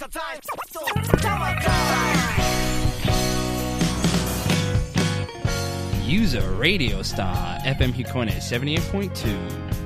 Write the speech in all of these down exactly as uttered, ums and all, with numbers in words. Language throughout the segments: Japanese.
Use a radio star エフエム Hikone セブンティエイトポイントツー。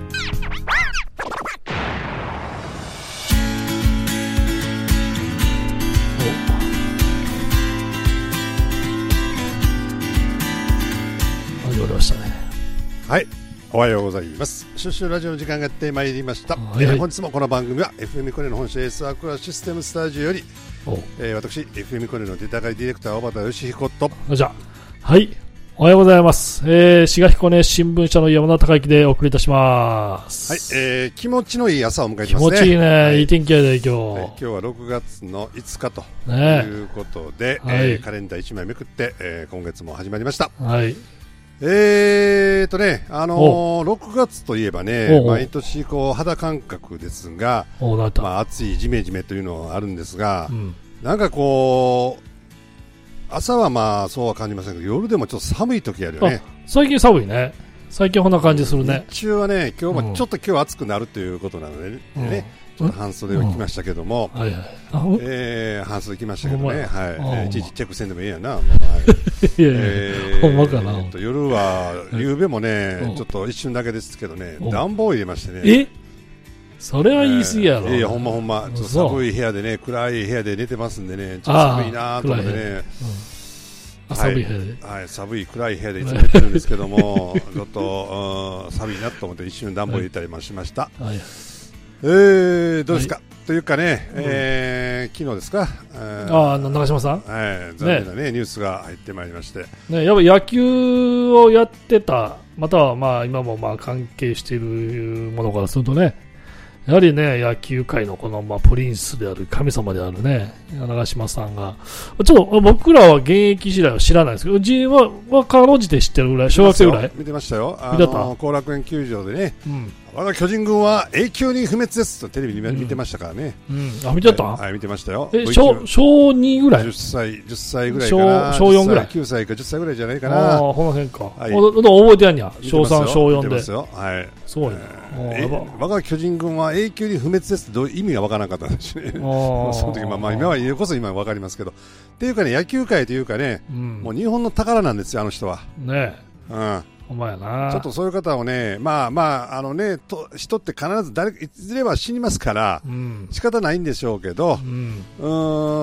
始まりましたね。 はい、おはようございます。シュッシュラジオの時間がやってまいりました。 はいはい、 えー、本日もこの番組は エフエム コネの本社エースアクアシステムスタジオより、えー、私 エフエム コネの出高いディレクター小畑義彦と、 じゃはい、おはようございます。えー、滋賀彦根新聞社の山田孝之でお送りいたします。 はい、えー、気持ちのいい朝を迎えてますね。 気持ちいいね、はい、いい天気やで今日、 はい、今日はろくがつのいつかということで、ね、 はい、 えー、カレンダーいちまいめくって、えー、今月も始まりました。 はい。 えーとね、あのー、ろくがつといえばね、毎年こう肌感覚ですが、まあ、暑いジメジメというのはあるんですが、うん、なんかこう朝はまあそうは感じませんけど、夜でもちょっと寒い時あるよね。 最近寒いね。最近こんな感じするね。 日中はね、今日もちょっと今日暑くなるということなのでね、うんね、ちょっと半袖を着ましたけども、うん、はいはい、えー、半袖着ましたけどね、はい、えー、いちいちチェックせんでもいいやな、はい、いやいや、えー、ほんまかな。夜は夕べもね、ちょっと一瞬だけですけどね、暖房を入れましてね。え、それは言い過ぎやろ。えー、いやほんまほんま、ちょっと寒い部屋でね、暗い部屋で寝てますんでね、ちょっと寒いなと思ってね。寒い部屋で、はいはい、寒い暗い部屋でいつも寝てるんですけどもちょっと寒いなと思って一瞬暖房入れたりもしました。はい、えー、どうですか、はい、というかね、うん、えー、昨日ですか、えー、ああ長嶋さん、はい、残念な、ねね、ニュースが入ってまいりまして、ね、やっぱ野球をやってた、またはまあ今もまあ関係しているものからするとね、やはりね、野球界のこの、まあ、プリンスである、神様であるね、長嶋さんが、ちょっと僕らは現役時代は知らないですけど、うちは、はかろうじて知ってるぐらい、小学生ぐらい見てましたよ。あの後楽園球場でね、うん、我が巨人軍は永久に不滅ですとテレビで見てましたからね。うんうん、あ、見てた、はい、はい、見てましたよ。え、小、小にぐらい ?じゅっ 歳、じゅっさいぐらいかな。小、小よんぐらい。きゅうさいかじゅっさいぐらいじゃないかな。ああ、この辺か。はい、覚えてやんや。小さん、小よんで。見てますよ。はい。すごいね。我が巨人軍は永久に不滅ですってどういう意味がわからなかったんですね。その時、まあまあ今はこそ今わかりますけど。っていうかね、野球界というかね、うん、もう日本の宝なんですよ、あの人は。ねえ。うん。お前やな。ちょっとそういう方をね、まあまあ、あのね、と人って必ず誰いずれは死にますから、うん、仕方ないんでしょうけど、うん、うー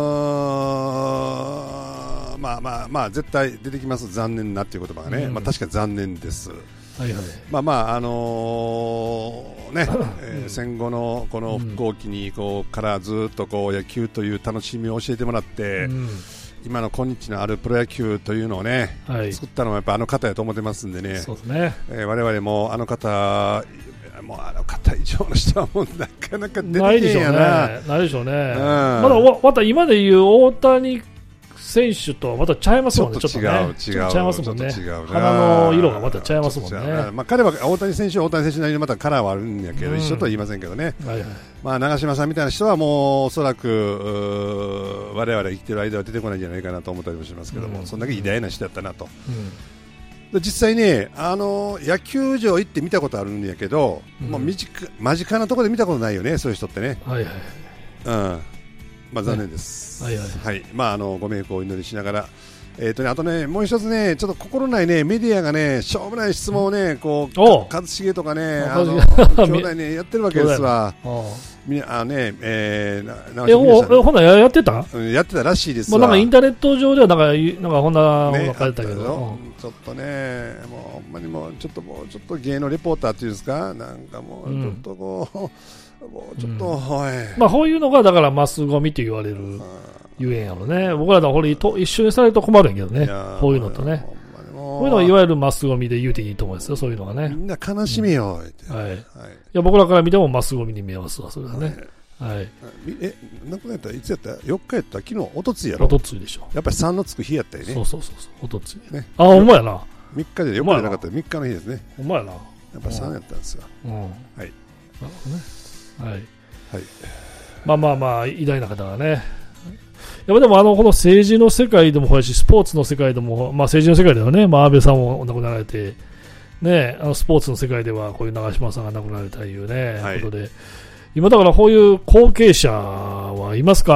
ん、まあまあまあ、絶対出てきます、残念なっていう言葉がね、うん、まあ確かに残念です。はいはい、まあまああのー、ね、えー、戦後のこの復興期にこうからずっとこう野球という楽しみを教えてもらって、うん、今の今日のあるプロ野球というのをね、はい、作ったのはやっぱあの方やと思ってますんでね。そうですね、えー、我々もあの方もうあの方以上の人はもうなかなか出てけんやな。ないでしょうね。ないでしょうね。うん、まだまた今でいう大谷選手とまたちゃいますもんね。ちょっと違う、ね、違う、ちゃいますもんね。鼻の色がまたちゃいますもんね。まあ、彼は大谷選手は大谷選手なりにまたカラーはあるんやけど、うん、一緒とは言いませんけどね。はいはい、まあ、長嶋さんみたいな人はもうおそらく我々生きてる間は出てこないんじゃないかなと思ったりもしますけども、うん、そんだけ偉大な人だったなと。うん、実際ね、あの野球場行って見たことあるんやけど、うん、もう身近、間近なところで見たことないよね、そういう人ってね。はいはい、うん、まあ、残念です。はいはいはい、まあ、あのご冥福をお祈りしながら、えーとね、あとね、もう一つね、ちょっと心ないね、メディアがね、しょうもない質問をね、こう一茂とかね、あの兄弟ねやってるわけですわ。みあね、えー、なえほほなやってた？やってたらしいですわ。もうなんかインターネット上ではなんかなんかほんなね、書いてたけど、ちょっとね、もうほんまにもうちょっともうちょっと芸能レポーターっていうんですか、なんかもうちょっとこう。うんもうちょっと、うん、まあこういうのがだからマスゴミと言われるゆえんやろね。僕らのこれと一緒にされると困るんやけどね。こういうのとね。こういうのがいわゆるマスゴミで言うていいと思うんですよ。そういうのがね。みんな悲しめよ、うん、はい。はい、いや僕らから見てもマスゴミに見えますわ、それはね。はい。はい、え、亡くなったらいつやった？よっかやった？昨日、おとついやろ？おとついでしょ。やっぱりさんのつく日やったよね。そうそうそうそう。おとついね。あ、ほんまやな。みっかでよっかじゃなかったらみっかの日ですね。ほんまやな。やっぱさんやったんですよ。うん。はい。なるほどね。はい。はい、まあまあまあ偉大な方がね。やっぱでもあのこの政治の世界でもほやしスポーツの世界でも、まあ、政治の世界ではね、まあ、安倍さんも亡くなられて、ね、あのスポーツの世界ではこういう長嶋さんが亡くなられたというね、はい、ことで今だからこういう後継者はいますか？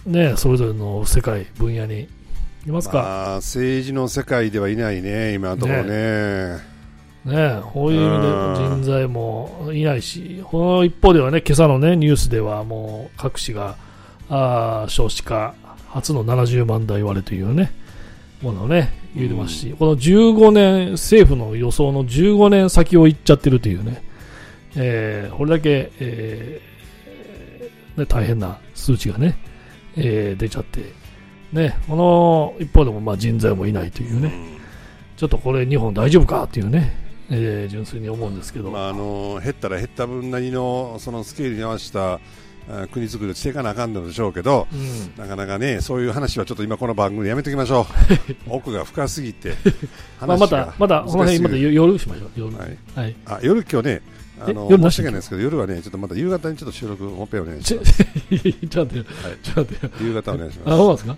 ね、それぞれの世界分野にいますか。 まあ、政治の世界ではいないね、今のところね。 ね、こういう意味で人材もいないし、この一方ではね、今朝のねニュースではもう各紙があ少子化初のななじゅうまん台割れというねものをね言ってますし、うん、このじゅうごねん政府の予想のじゅうごねん先を行っちゃってるというね、えー、これだけ、えーね、大変な数値がね、えー、出ちゃってね、この一方でもまあ人材もいないというね、うん、ちょっとこれ日本大丈夫かっていうね、えー、純粋に思うんですけど、 まあ、あの減ったら減った分なりのそのスケールに合わせた国づくりをしていかなあかんのでしょうけど、うん、なかなかねそういう話はちょっと今この番組でやめておきましょう奥が深すぎてまあまたまたこの辺また夜しましょう夜、はいはい、あ夜今日ねあの申し訳ないですけど夜はねちょっとまた夕方にちょっと収録本編お願いします。 ちょっと待って、はい、ちょっと待って、 夕方お願いします。 あ、そうですか。はい。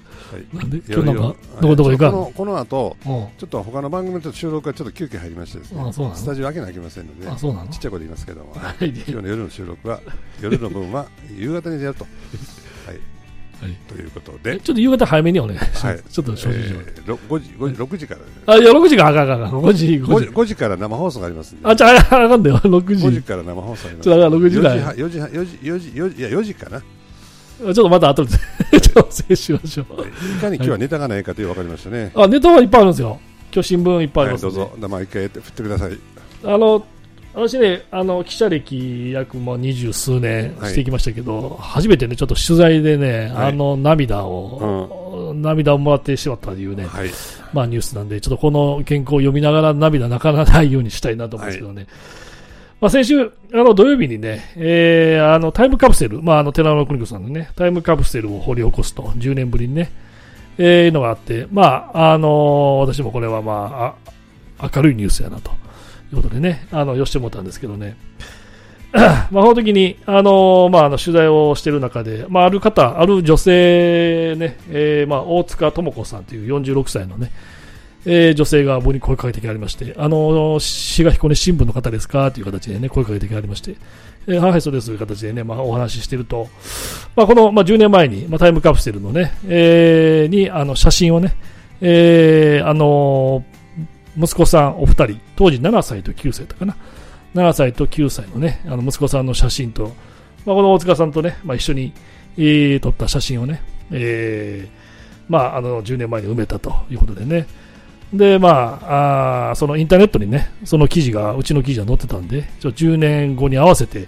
なんで今日なんかどこどこ行かんの？ この後ちょっと他の番組の収録がちょっと休憩入りましてですね。あ、そうなの？スタジオ開けなきゃいけませんので、あ、そうなの？ちっちゃい声で言いますけども、はい、今日の夜の収録は夜の分は夕方にやると。はい。はい、ということでちょっと夕方早めにお願いします、はい、ちょっと正直、えー、ごじ、ごじ、ろくじから、ね、 あ、いやろくじかあかんあかんごじ、ごじ、 ごじから生放送がありますんで、 あ、じゃああかんだよろくじ、 ごじから生放送あります。 ちょっとろくじだよよじ、よじ、よじ、よじ、いやよじかな。 ちょっとまた後で調整しましょう。 いかに今日はネタがないかという分かりましたね。 あ、ネタはいっぱいあるんですよ。今日新聞いっぱいあります、 ね。はい、どうぞ、まあ一回振ってください。 あの私ね、あの記者歴約もう二十数年してきましたけど、はい、初めてねちょっと取材でね、はい、あの涙を、うん、涙をもらってしまったというね、はい、まあニュースなんでちょっとこの原稿を読みながら涙泣かないようにしたいなと思うんですけどね。はい、まあ先週あの土曜日にね、えー、あのタイムカプセル、まああの寺野邦子さんのねタイムカプセルを掘り起こすとじゅうねんぶりにね、えー、のがあって、まああの私もこれはまああ明るいニュースやなと。ということでね、あの、寄してもらったんですけどね。まあ、この時に、あの、まあ、あの、取材をしている中で、まあ、ある方、ある女性ね、えー、まあ、大塚智子さんというよんじゅうろくさいのね、えー、女性が僕に声かけてきありまして、あの、滋賀彦根新聞の方ですかという形でね、声かけてきありまして、えー、はい、そうですという形でね、まあ、お話ししていると、まあ、この、まあ、じゅうねんまえに、まあ、タイムカプセルのね、えー、に、あの、写真をね、えー、あの、息子さんお二人、当時ななさいときゅうさいだったかな、ななさいときゅうさいのね、あの息子さんの写真と、まあ、この大塚さんとね、まあ、一緒に、えー、撮った写真をね、えー、まあ、あのじゅうねんまえに埋めたということでね、で、まあ、あそのインターネットにね、その記事が、うちの記事が載ってたんで、ちょじゅうねんごに合わせて、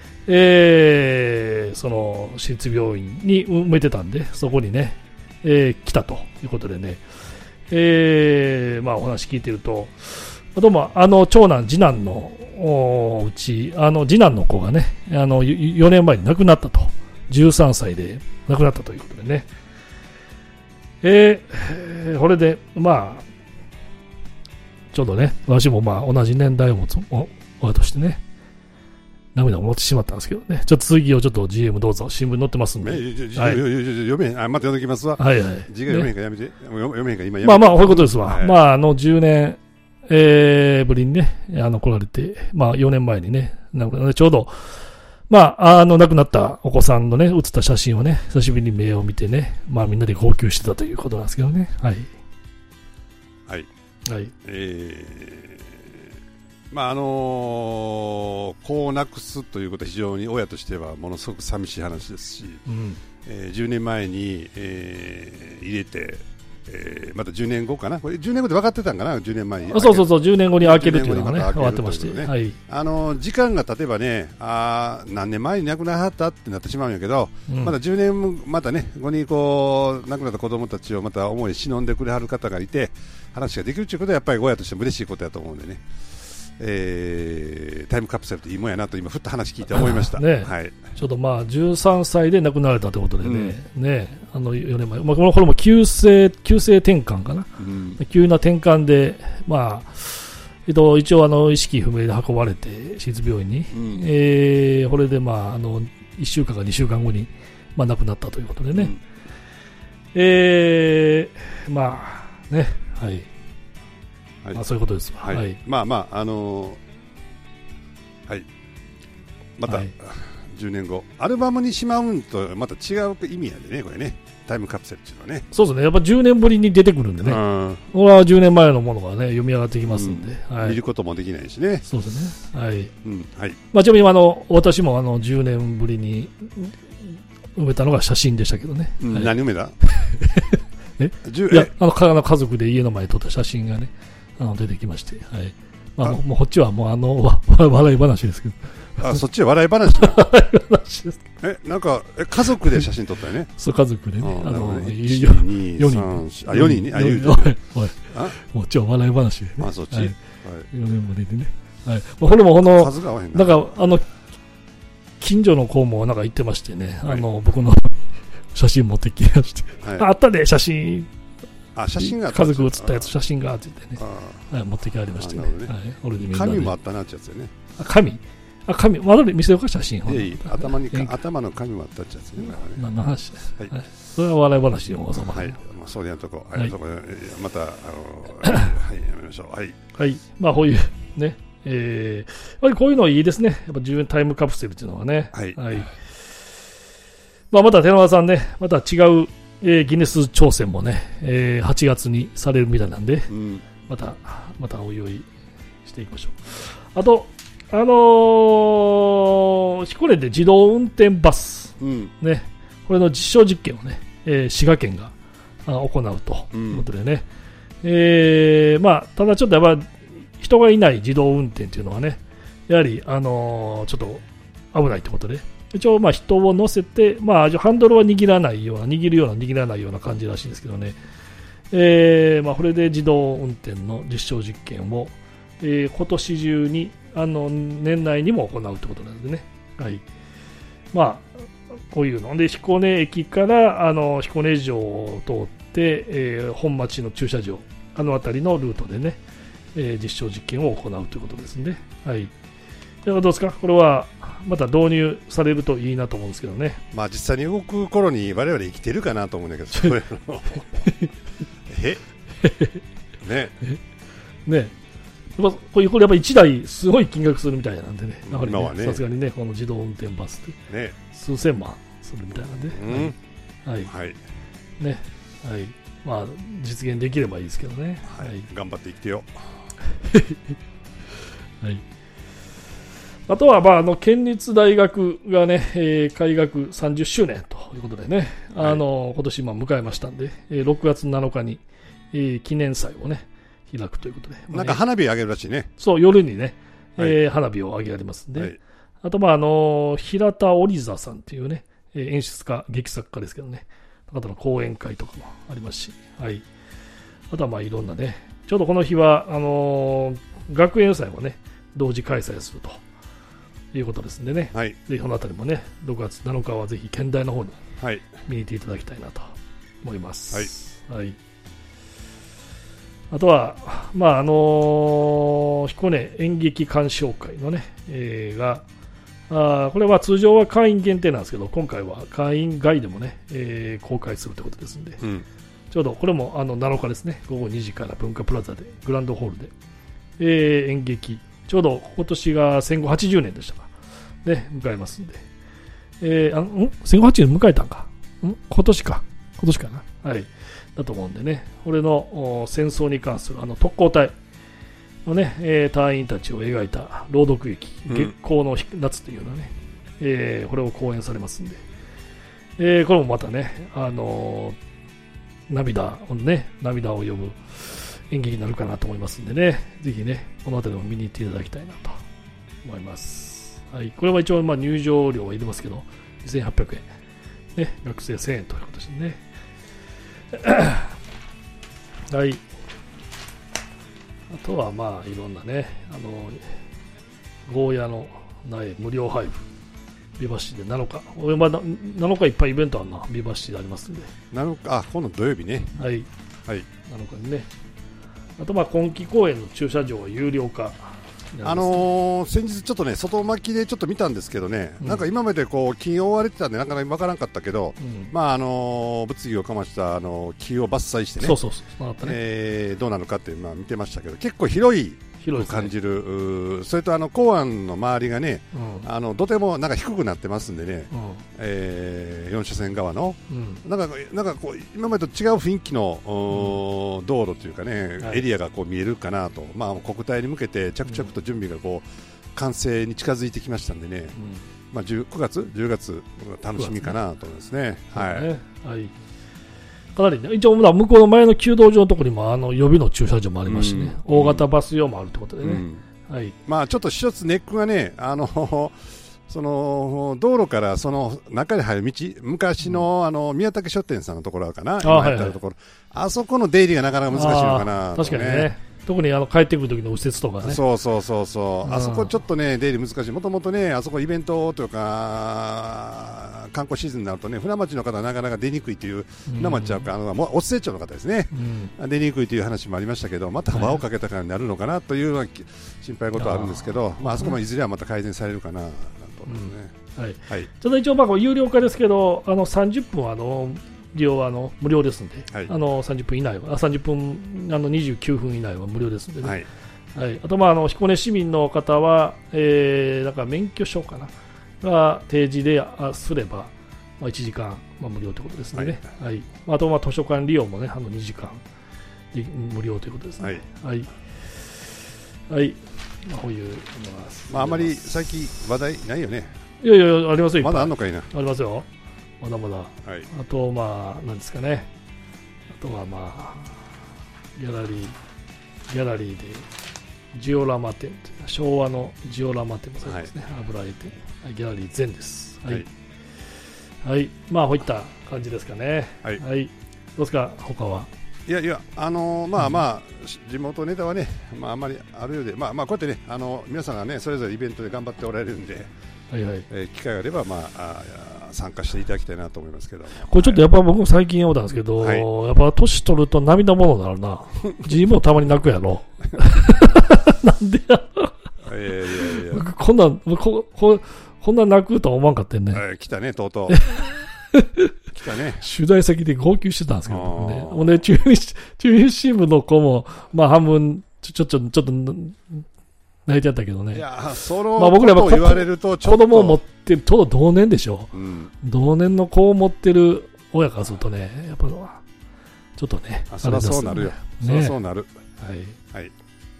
えー、その私立病院に埋めてたんで、そこにね、えー、来たということでね、えーまあ、お話聞いてると、どうもあの長男、次男のうち、あの次男の子がね、あのよねんまえに亡くなったと、じゅうさんさいで亡くなったということでね、えー、これで、まあ、ちょうどね、私もまあ同じ年代を持つ親としてね、涙を持ってしまったんですけどね、ちょっと続きをちょっと ジーエム どうぞ、新聞載ってますんで。 読めへん、あ、また読んできますわ。 はいはい。 字が読めへんかやめて。読めへんか今やめて。 まあまあ、こういうことですわ。はい、まあ、あの、じゅうねん、えー、ぶりにね、あの、来られて、まあ、よねんまえにね、なんかちょうど、まあ、あの、亡くなったお子さんのね、写った写真をね、久しぶりに目を見てね、まあ、みんなで号泣してたということなんですけどね。はい。 はい。 はい。 えーまああのー、子を亡くすということは非常に親としてはものすごく寂しい話ですし、うんえー、じゅうねんまえに、えー、入れて、えー、またじゅうねんごかな、これじゅうねんごで分かってたんかな、じゅうねんまえに。 そうそうそう、じゅうねんごに開けるというのがね、分かってまして、ねはい、 あのー、時間が経てばね、あ何年前に亡くならはったってなってしまうんやけど、うん、まだじゅうねんまたね、後にこう亡くなった子供たちをまた思い忍んでくれはる方がいて、話ができるということはやっぱり親としても嬉しいことだと思うんでね。えー、タイムカプセルっていいもんやなと今ふっと話聞いて思いました、 ねはい、 ちょっとまあじゅうさんさいで亡くなられたということでね、うん、ねあのよねんまえ、まあ、これも急性急性転換かな、うん、急な転換で、まあえっと、一応あの意識不明で運ばれて私立病院に、うんえー、これで、まあ、あのいっしゅうかんかにしゅうかんごに、まあ、亡くなったということでね、うんえー、まあねはいはいまあ、そういうことです、 はいはい、まあまああのー、はいまた、はい、 じゅうねんごアルバムにしまうんとまた違う意味やでねこれねタイムカプセルっていうのはねそうですねやっぱじゅうねんぶりに出てくるんでねこれはじゅうねんまえのものがね読み上がってきますんで、 うんはい、 見ることもできないしねそうですねはい、 うんはいまあ、ちなみにあの私もあのじゅうねんぶりに埋めたのが写真でしたけどね、 うんはい、何埋めたえいやあの家族で家の前に撮った写真がねあの出てきまして、はいまあ、もうもうこっちはもうあの笑い話ですけどあそっちは笑い話だ笑い話ですえなんかえ家族で写真撮ったよねそう家族でねあのよにんにんあよにんねあ言うておいおいもうちょ笑い話でねあそっち、 はいはい、 よねんぶりでねはいまあこれもこの数が合わへんななんかあの近所の子もなんか言ってましてね、はい、あの僕の写真持ってきまして、はい、あったで写真あ写真が家族写ったやつ写真がって言ってね、はい、持ってきありましてね、ねはい、俺でみんなで紙もあったなってやつよねあ紙あ紙まだ見せようか写真いやいや頭に頭の紙もあったってやつね何の話です、はいはい、それは笑い話の収まるはい、まあ、そういうとこ、はい、とこまたあのはいやめましょうはい、 はい、まあこういうねえー、やっぱりこういうのいいですねやっぱじゅうねんタイムカプセルっていうのはねはい、 はいまあ、また寺川さんねまた違う、えー、ギネス挑戦もね、えー、はちがつにされるみたいなんで、うん、またまたおいおいしていきましょうあとあのー、彦根で自動運転バス、うん、ねこれの実証実験をね、えー、滋賀県が行うということでね、うん、えー、まあただちょっとやっぱ人がいない自動運転というのはねやはり、あのー、ちょっと危ないということで一応まあ人を乗せて、まあ、ハンドルは握らないような握るような握らないような感じらしいんですけどね、えーまあ、これで自動運転の実証実験を、えー、今年中にあの年内にも行うということなんでね、はいまあ、こういうので彦根駅からあの彦根城を通って、えー、本町の駐車場あの辺りのルートでねえー、実証実験を行うということですので、はい、ではどうですか、これはまた導入されるといいなと思うんですけどね、まあ、実際に動く頃に我々生きてるかなと思うんだけど、それのえねねやっぱこれやっぱいちだいすごい金額するみたいなんでね、 今はね、 さすがにね、この自動運転バスって、ね、数千万するみたいなんで、うん、はい、はい、ね、はい、まあ実現できればいいですけどね、 はいはい、頑張って生きてよ。 はい、あとは、まあ、あの県立大学が、ねえー、開学さんじゅっしゅうねんということでね、はい、あの今年今迎えましたんで、えー、ろくがつなのかに、えー、記念祭を、ね、開くということで、まあね、 なんか花火を上げるらしいね。 そう夜にね、はい、えー、花火を上げられますんで、はい、あと、まあ、あの平田織座さんというね、えー、演出家劇作家ですけどね、あとの講演会とかもありますし、はい、あとはまあいろんなね、ちょうどこの日はあのー、学園祭もね同時開催するということですんでね、はい、ぜひこのあたりもねろくがつなのかはぜひ県大の方に見に行っていただきたいなと思います。はいはい、あとは、まああのー、彦根演劇鑑賞会のね、えー、があこれは通常は会員限定なんですけど、今回は会員外でもね、えー、公開するということですので、うん、ちょうどこれもあのなのかですね、ごごにじから文化プラザでグランドホールで、えー、演劇ちょうど今年が戦後はちじゅうねんでしたかね、迎えますんで、えー、あん戦後はちじゅうねん迎えたんかん今年か今年かな、はいだと思うんでね、これの戦争に関するあの特攻隊のね、えー、隊員たちを描いた朗読劇、うん、月光の夏というのはね、えー、これを講演されますんで、えー、これもまたね、あのー、涙をね、涙を呼ぶ演劇になるかなと思いますんでね、ぜひね、この辺りも見に行っていただきたいなと思います。はい、これは一応まあ入場料は入れますけど、にせんはっぴゃくえん、ね、学生せんえんということですね。はい。あとはまあいろんなね、あのゴーヤの苗無料配布、ビバシでなのか、俺まだなのかいっぱいイベントあるな、ビバシでありますんで。 なのか、あ、今度土曜日ね。 はい。 はい。 なのかにね。あとまあ今期公演の駐車場は有料化。 あのー、先日ちょっとね外巻きでちょっと見たんですけどね、うん、なんか今までこう木を覆われてたんでなかなか分からんかったけど、うん、まああのー、物議をかましたあの木を伐採してね、 そうそうそう、ね、 えー、どうなのかってまあ見てましたけど、結構広いく感じる、ね、それとあの港湾の周りがね、うん、あの土手もなんか低くなってますんでね、うんえー、よん車線側の、うん、なんかなんかこう今までと違う雰囲気の、うん、道路というかね、はい、エリアがこう見えるかなと、まあ、国体に向けて着々と準備がこう完成に近づいてきましたんでね、うんまあ、くがつ、じゅうがつ楽しみかなと思いますね。はいねはいかなりね、一応向こうの前の弓道場のところにもあの予備の駐車場もありますしね、うん、大型バス用もあるということでね、うんはいまあ、ちょっと一つネックがねあのその道路からその中に入る道昔 の,、うん、あの宮武書店さんのところかな、あ、今やってるところ、はいはい、あそこの出入りがなかなか難しいのかな、ね、 確かにね特にあの帰ってくる時の右折とかねそうそうそうそう、うん、あそこちょっとね出入り難しい、もともとねあそこイベントというか観光シーズンになるとね船町の方はなかなか出にくいという、うん、船町はあのもうお施設長の方ですね、うん、出にくいという話もありましたけど、また輪をかけたからになるのかなというのは心配事はあるんですけど、あ, まあ、あそこもいずれはまた改善されるかなと思いますね、 うんはいはい、ちょっと一応まあ有料化ですけどあのさんじゅっぷんはあの利用はあの無料ですので、はい、あのさんじゅっぷん以内はさんじゅっぷんあのにじゅうきゅうふん以内は無料ですので、ねはいはい、あと、まあ、あの彦根市民の方は、えー、だから免許証かなが提示であすれば、まあ、いちじかん、まあ、無料ということですね、はいはい、あと、まあ、図書館利用も、ね、あのにじかんで無料ということですね、はいはいはいまあ、こういう、 まあ、あまり最近話題ないよね。 いやいやありますよ、 まだあんのかいな。 ありますよまだまだ、はい、あとまあなんですかねあとはまあギャラリーギャラリーでジオラマ展昭和のジオラマ展もそうですね、はい、油絵展、はい、ギャラリー全ですはい、はいはい、まあこういった感じですかねはい、はい、どうですか他はいやいやあのー、まあまあ、うん、地元ネタはねまああんまりあるようでまあまあこうやってねあの皆さんがねそれぞれイベントで頑張っておられるんではいはいえー、機会があれば、まあ、あ参加していただきたいなと思いますけどこれちょっとやっぱ僕も最近思ったんですけど、はい、やっぱ年取ると涙ものになるな自分もたまに泣くやろなんでやいやいやいやこんなこここんな泣くとは思わんかったよね、 はい、来たねとうとう来たね取材先で号泣してたんですけどねほんで中日中日新聞の子もまあ半分ちょちょちょちょっと泣いてあったけどね。いやそのことを言われるとちょっと、 まあ、子供を持ってるちょうど同年でしょ、うん、同年の子を持ってる親からするとねやっぱちょっとねあそりゃそうなるよ、ね、そりゃそうなるはいはい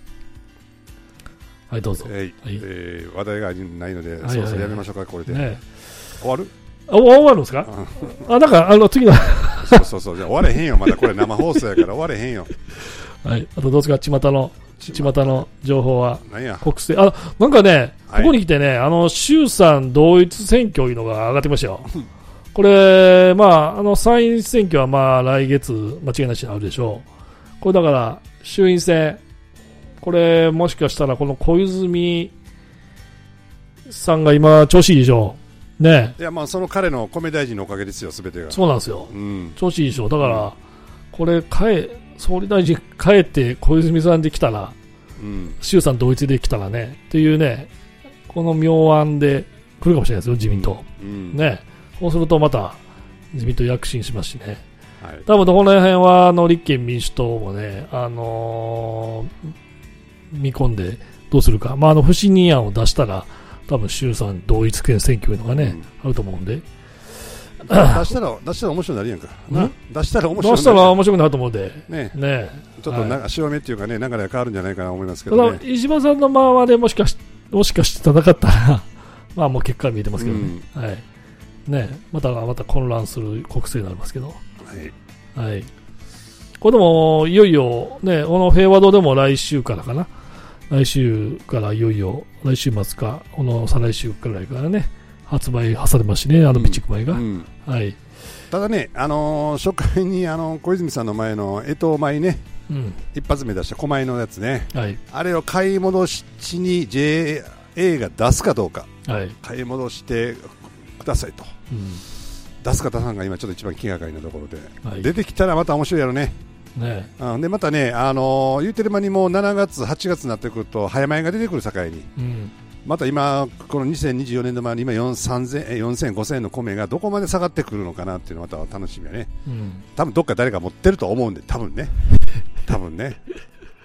はいどうぞ、 えーはいえー、話題がないので、はいはいはい、そろそろやめましょうかこれで、ね、終わるあ終わるんですかあなんかあの次のそうそうそうじゃ終われへんよまだこれ生放送やから終われへんよはいあとどうですか巷の巷の情報は国政あなんかねここに来てね、はい、あの衆参同一選挙いうのが上がってましたよこれまああの参院選挙はまあ来月間違いなしにあるでしょうこれだから衆院選これもしかしたらこの小泉さんが今調子いいでしょうねいやまあその彼の米大臣のおかげですよすべてがそうなんですよ、うん、調子いいでしょうだから、うん、これ変え総理大臣帰って小泉さんで来たら、うん、衆参同一で来たらねっていうねこの妙案で来るかもしれないですよ自民党、うん、ねそうするとまた自民党躍進しますしね、はい、多分この辺はあの立憲民主党もね、あのー、見込んでどうするか、まあ、あの不信任案を出したら多分衆参同一選挙というのがね、うん、あると思うんで出したら出したら面白くなるやんかな出したら面白くなる出したら面白くなると思うんでねねちょっとな、はい、潮目っていうかね流れが変わるんじゃないかなと思いますけどね石破さんのままでもしかしもしかして戦ったらまあもう結果見えてますけどね、うん、はいねまたまた混乱する国政になりますけどはい、はい、これでもいよいよねこの平和堂でも来週からかな来週からいよいよ来週末かこの再来週くらいからね発売されますしね、あの備蓄米が、うんうんはい、 ただね、あのー、初回に、あのー、小泉さんの前の江藤米ね、うん、一発目出した狛米のやつね、はい、あれを買い戻しに ジェイエー が出すかどうか、はい、買い戻してくださいと、うん、出すか出さんが今ちょっと一番気がかりなところで、はい、出てきたらまた面白いやろね。ねうん、でまたね、あのー、言うてる間にもうしちがつはちがつになってくると早米が出てくる境に、うんまた今、このにせんにじゅうよねん度前に今よんせん、ごせんえんの米がどこまで下がってくるのかなっていうのがまた楽しみやね、うん、多分どっか誰か持ってると思うんで多分ね多分ね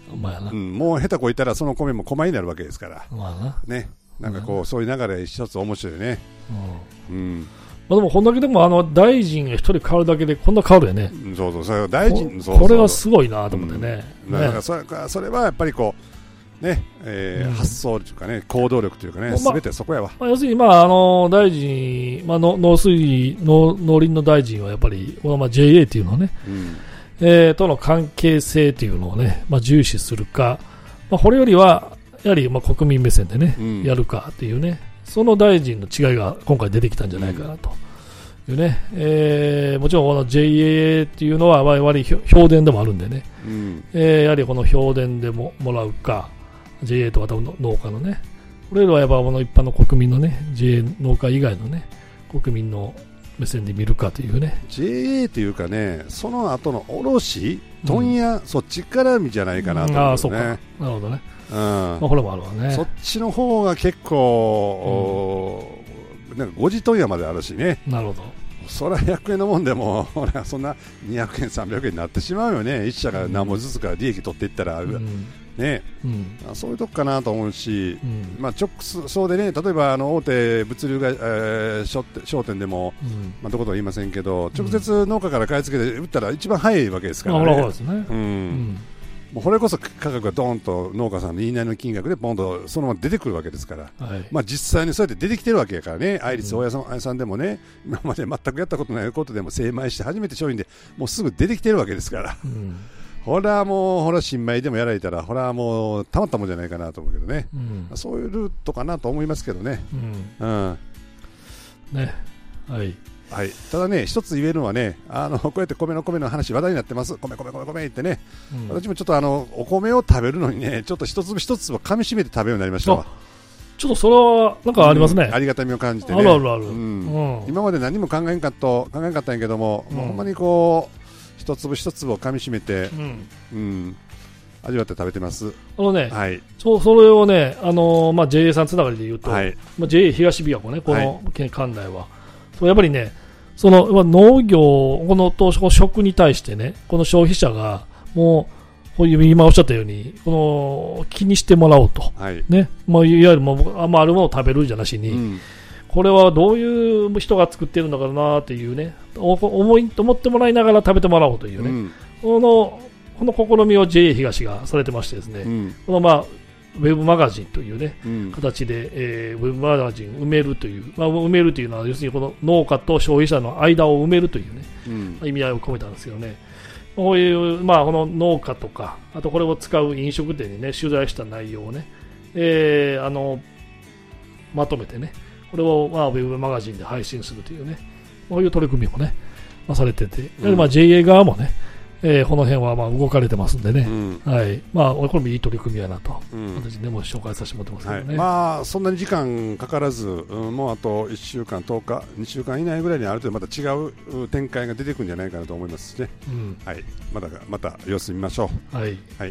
まあな、 うん、もう下手こいたらその米も米になるわけですから、 まあな、 ね、なんかこう、そういう流れ一つ面白いね。うん。うんまあ、でもこんだけでもあの大臣が一人変わるだけでこんな変わるよね。 そうそう、それ大臣こ、 そうそうこれはすごいなと思ってね。 うん、だからそれ、それはやっぱりこうね、えーうん、発想というかね、行動力というかね、すべ、まあ、てそこやわ。 まあ、要するにまああの大臣、まあの農水農農林の大臣はやっぱりこのまあ ジェイエー というのをね、うん、えー、との関係性というのをね、まあ重視するか、まあこれよりはやはりまあ国民目線でね、うん、やるかというね、その大臣の違いが今回出てきたんじゃないかなと。うんいうねえー、もちろんこの ジェイエーエー っていうのは我々評伝でもあるんでね、うんえー、やはりこの評伝でももらうか ジェイエー とか農家のね、これらはやっぱこの一般の国民のね ジェイエー 農家以外のね国民の目線で見るかというねジェイエー というかね、その後の卸問屋、うん、そっち絡みじゃないかなと思う、ね、 ああそうか、なるほどね、うんまあ、これもあるわね、 そっちの方が結構、うんなんかごじ問屋まであるしね。 なるほど。 それはひゃくえんのもんでもそんなにひゃくえんさんびゃくえんになってしまうよね。一社が何本ずつから利益取っていったら、うん、ね、うん、そういうとこかなと思うし、うん、まあ直そうでね、例えばあの大手物流が、えー、商, 商店でも、うんまあ、どことは言いませんけど、直接農家から買い付けて売ったら一番早いわけですからね。 そうですね。うんうんもうこれこそ価格がドーンと農家さんの言いなりの金額でポンとそのまま出てくるわけですから、はいまあ、実際にそうやって出てきてるわけやからね、愛立大家さん、うん、さんでもね、今まで全くやったことないことでも精米して初めて商品でもうすぐ出てきてるわけですから、うん、ほらもうほら新米でもやられたらほらもうたまったもんじゃないかなと思うけどね、うん、そういうルートかなと思いますけどね。うんうん、 ねはいはい、ただね、一つ言えるのはね、あのこうやって米の米の話話題になってます、米米米米ってね、うん、私もちょっとあのお米を食べるのにね、ちょっと一粒一粒噛みしめて食べるようになりましたわ。 ちょっとそれはなんかありますね、 うん、ありがたみを感じてね、 あるあるある、 うんうん、今まで何も考えんかった考えんかったんやけども、うん、もうほんまにこう一粒一粒を噛みしめて、うんうん、味わって食べてます。 あのね、はい、そ, それをね、あのーまあ、ジェイエー さんつながりで言うと、はいまあ、ジェイエー 東琵琶湖ね、この県管内は、はい、やっぱりね、その農業、このと食に対してね、この消費者がもう、こういう今おっしゃったように、この気にしてもらおうと、はいねまあ、いわゆるもうあるものを食べるじゃなしに、うん、これはどういう人が作ってるのかなというね、思いと思ってもらいながら食べてもらおうというね、うん、このこの試みを ジェイエー 東がされてましてですね、うん、このまあウェブマガジンという、ねうん、形で、えー、ウェブマガジンを埋めるという、まあ、埋めるというのは要するにこの農家と消費者の間を埋めるという、ねうんまあ、意味合いを込めたんですけどね、こういう、まあ、この農家とかあとこれを使う飲食店に、ね、取材した内容を、ねえー、あのまとめてねこれを、まあ、ウェブマガジンで配信するというねこういう取り組みも、ねまあ、されてて、うん、まあ、ジェイエー 側もねえー、この辺はまあ動かれてますんでね、うんはいまあ、これもいい取り組みやなと、うん、私でも紹介させてもらってますけどね、 はいまあ、そんなに時間かからず、うん、もうあといっしゅうかん、とおか、にしゅうかん以内ぐらいにある程度また違う展開が出てくるんじゃないかなと思いますしね、うんはい、またまた様子見ましょう。 はいはい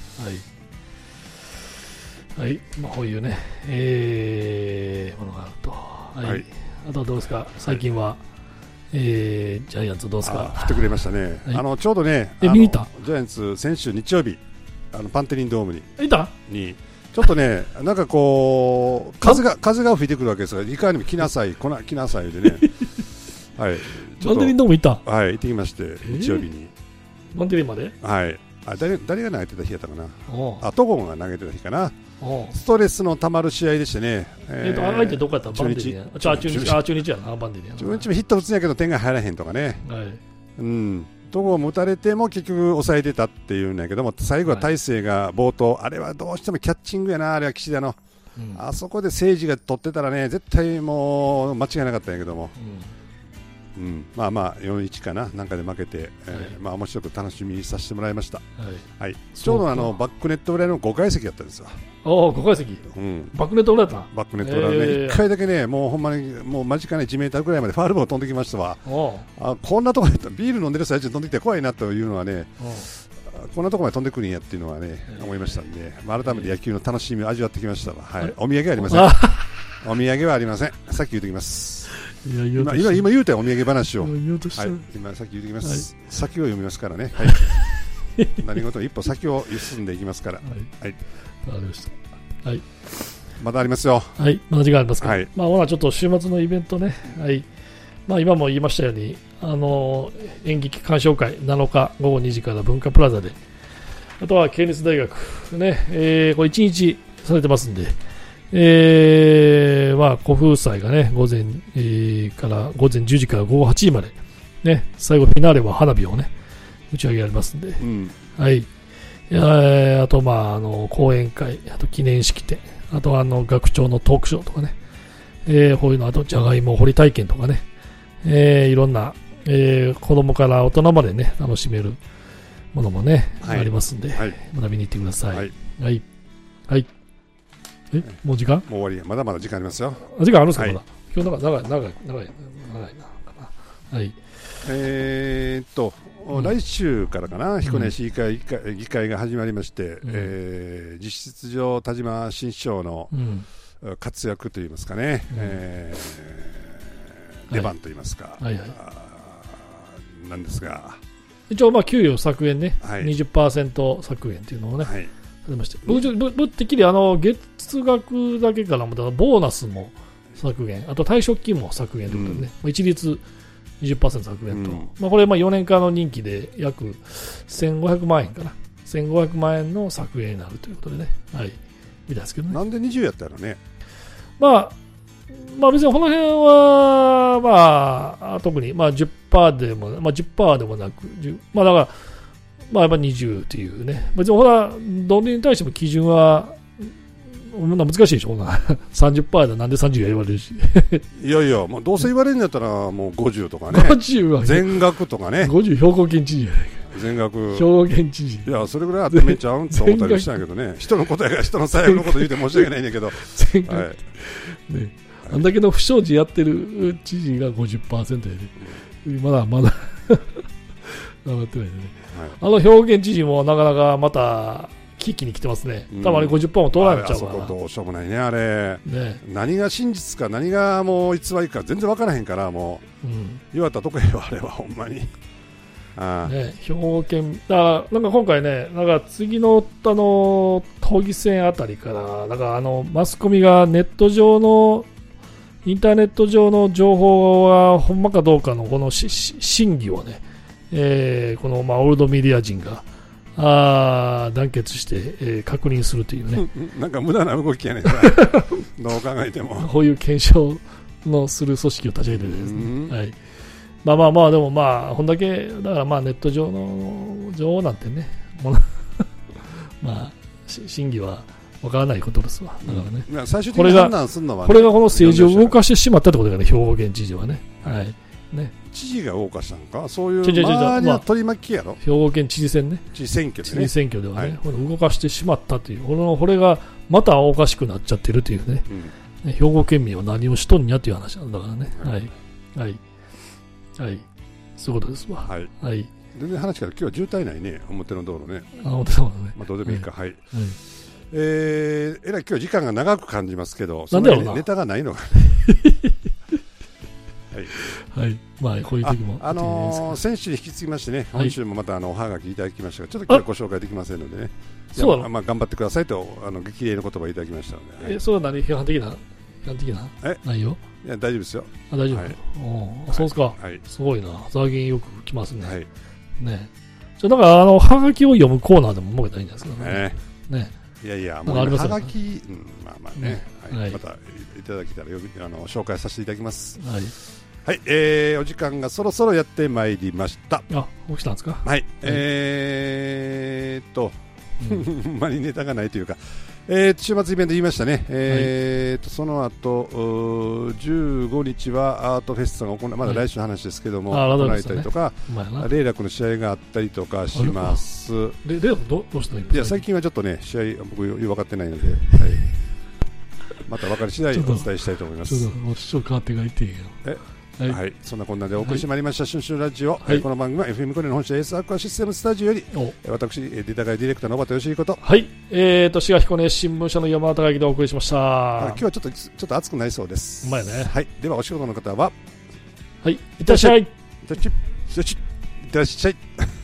はいはいまあ、こういうね、えー、ものがあると、はいはい、あとはどうですか最近は、はいえー、ジャイアンツどうですか。 振ってくれましたね、はい、あのちょうどねえ見に行ったジャイアンツ先週日曜日あのパンテリンドームにいたにちょっとねなんかこう風が風が吹いてくるわけですがいかにも来なさい来な来なさいでねはいパンテリンドーム行ったはい行ってきまして日曜日にパンテリンまではいあ 誰, 誰が投げてた日やったかなあ戸郷が投げてた日かなストレスのたまる試合でしてね、 えーと、相手どこやったらバンデリやあ中日あ中日やなバンデリやな中日もヒット打つんやけど点が入らへんとかね、はいうん、戸郷も打たれても結局抑えてたっていうんだけども最後は大勢が冒頭、はい、あれはどうしてもキャッチングやなあれは岸田の、うん、あそこで誠司が取ってたらね絶対もう間違いなかったんやけども、うんうん、まあまあ よんたいいち かななんかで負けて、はいえーまあ、面白く楽しみにさせてもらいました、はいはい、ちょうどあのバックネット裏のごかい席だったんですよ。 ああごかい席、うん、バックネット裏だったバックネット裏ね、えー、いっかいだけねもうほんまにもう間近にいちメーターぐらいまでファウルボール飛んできましたわ。あこんなところでビール飲んでる最中に飛んできて怖いなというのはねこんなところまで飛んでくるんやっていうのはね、えー、思いましたんで、まあ、改めて野球の楽しみを味わってきましたわ、はい、お土産はありませんお土産はありませんさっき言ってきますいや今, 今, 今言うたよお土産話を、はい、今さっき言ってきます、はい、先を読みますからね、はい何事も一歩先を進んでいきますから。はい。 わかりました。はい。 まだありますよ。 はい。まだ時間ありますか。 はい。 まあ、ほらちょっと週末のイベントね。はい。まあ、今も言いましたように、あの演劇鑑賞会なのかごごにじから文化プラザで、あとは県立大学ね、えー、これいちにちされてますんで、えー、まあ古風祭がね午前、えー、から午前じゅうじから午後はちじまでね、最後フィナーレは花火をね打ち上げられますんで、うん、はい。いやあとまああの講演会、あと記念式典、あとはあの学長のトークショーとかね、えー、こういうの、あとじゃがいも掘り体験とかね、えー、いろんな、えー、子供から大人までね楽しめるものもね、はい、ありますんで、はい、また見に行ってください。はい、はい、はい。え、もう時間？ もう終わり。まだまだ時間ありますよ。 あ、時間あるんですか、はい、まだ。今日長い長い長い長い長いな。はい。 えー、っと、うん、来週からかな、彦根市議会、うん、議会が始まりまして、うん、えー、実質上田島新市長の活躍といいますかね、うん、えー、出番といいますか、はいはいはい、なんですが。 一応まあ給与削減ね、はい、にじゅっパーセント 削減というのをね、はい、されまして、僕ぶぶってきりあの月額だけからもボーナスも削減、あと退職金も削減ということでね、うん、一律 にじゅっパーセント 削減と、うん、まあ、これまあよねんかんの任期で約せんごひゃくまんえんかな、せんごひゃくまんえんの削減になるということでね、はい、みたいですけどね。 なんでにじゅうやったらね、 まあまあ、別にこの辺は、まあ、特に、まあ、じゅっパーセント でも、まあ、じゅっパーセント でもなく、まあ、だから、まあ、やっぱにじゅうっていうね、別にほら、どれに対しても基準は、難しいでしょ、さんじゅっパーセント でなんでさんじゅうや言われるし。 いやいや、まあ、どうせ言われるんだったら、もうごじゅうとかね、 ごじゅうは全額とかね、 ごじゅう兵庫県知事やないか。 全額兵庫県知事。 いや、それぐらいあってめっちゃ合うんと思ったりしたんやけどね、人の答えが人の最後のこと言って申し訳ないんだけど。全額、はいね、あんだけの不祥事やってる知事が ごじゅっパーセント やで、まだまだ頑張ってないでね、はい、あの兵庫県知事もなかなかまた危機に来てますね。多分あれ ごじゅっパーセント も取られちゃうから、 あそこどうしようもないね、あれ、ね、何が真実か何がもう偽りか全然分からへんから、もう、うん、言われたとこへよ、あれはほんまに。ああね、兵庫県だからなんか今回ね、なんか次のあの都議選あたりからなんかあのマスコミがネット上のインターネット上の情報はほんまかどうかのこのしし審議をね、えー、このまあオールドメディア人があ団結して、えー、確認するというねなんか無駄な動きやねんどう考えてもこういう検証のする組織を立ち上げてですね、はい、まあまあまあでもまあこんだけだからまあネット上の情報なんてねまあ審議はわからないことですわ。だからね、うん、最終的に判断するのは、ね、これがこの政治を動かしてしまったってことだよね、兵庫県知事はね。はいね、知事が動かしたのか、そういう周りの取り巻きやろ、まあ、兵庫県知事選ね、知事選挙でね、知事選挙ではね、はい、動かしてしまったという、このこれがまたおかしくなっちゃってるというね、うん、兵庫県民は何をしとんやという話なんだからね。はいはいはい、そういうことですわ。はい、はい、全然話から今日は渋滞ないね、表の道路ね。あ、表の道路ね。まあどうでもいいか。はい。はい、えー、えらい今日時間が長く感じますけど、そんなにネタがないのが、ね。はい。はい。まあこういう時もあ、あのー、先週に引き継ぎましてね、今週もまたあのおはがきいただきましたが、ちょっと今日ご紹介できませんのでね。そうだ。まあ頑張ってくださいとあの激励の言葉をいただきましたので。はい、え、それは何批判的な批判的な？え、ないよ。いや大丈夫ですよ。あ、大丈夫。はい、おそうですか。はい。すごいな。最近よく来ますね。はい。ね。じゃだからあのはがきを読むコーナーでも設けたらいいんですかね。ね。いやいや、もうはがき、うん、まあまあね、はいはい、またいただけたらよあの紹介させていただきます。はい、はい、えー、お時間がそろそろやってまいりました。あ、起きたんですか。はい、はい、えーっと、うん、ほんまにネタがないというか、えー、週末イベント言いましたね、えー、とその後じゅうごにちはアートフェスタが行われ、まだ来週の話ですけども、はい、行われたりとか、レイラクの試合があったりとかします。レイラク ど, どうしたの？いや最近はちょっとね試合僕よく分かってないので、はい、また分かり次第お伝えしたいと思います。ちょっとちょっと変わって書いていいよ。えはいはい、そんなこんなでお送りしてまいりました、はい、春春ラジオ、はい、この番組は エフエム コネの本社エースアクアシステムスタジオより私データ会ディレクターの小畑義彦と、はい、えーと滋賀彦根新聞社の山形会議でお送りしました。今日はちょっとちょっと暑くなりそうです。うまいね。はい、ではお仕事の方ははい、いってらっしゃい。いってらっしゃい。いってらっしゃい。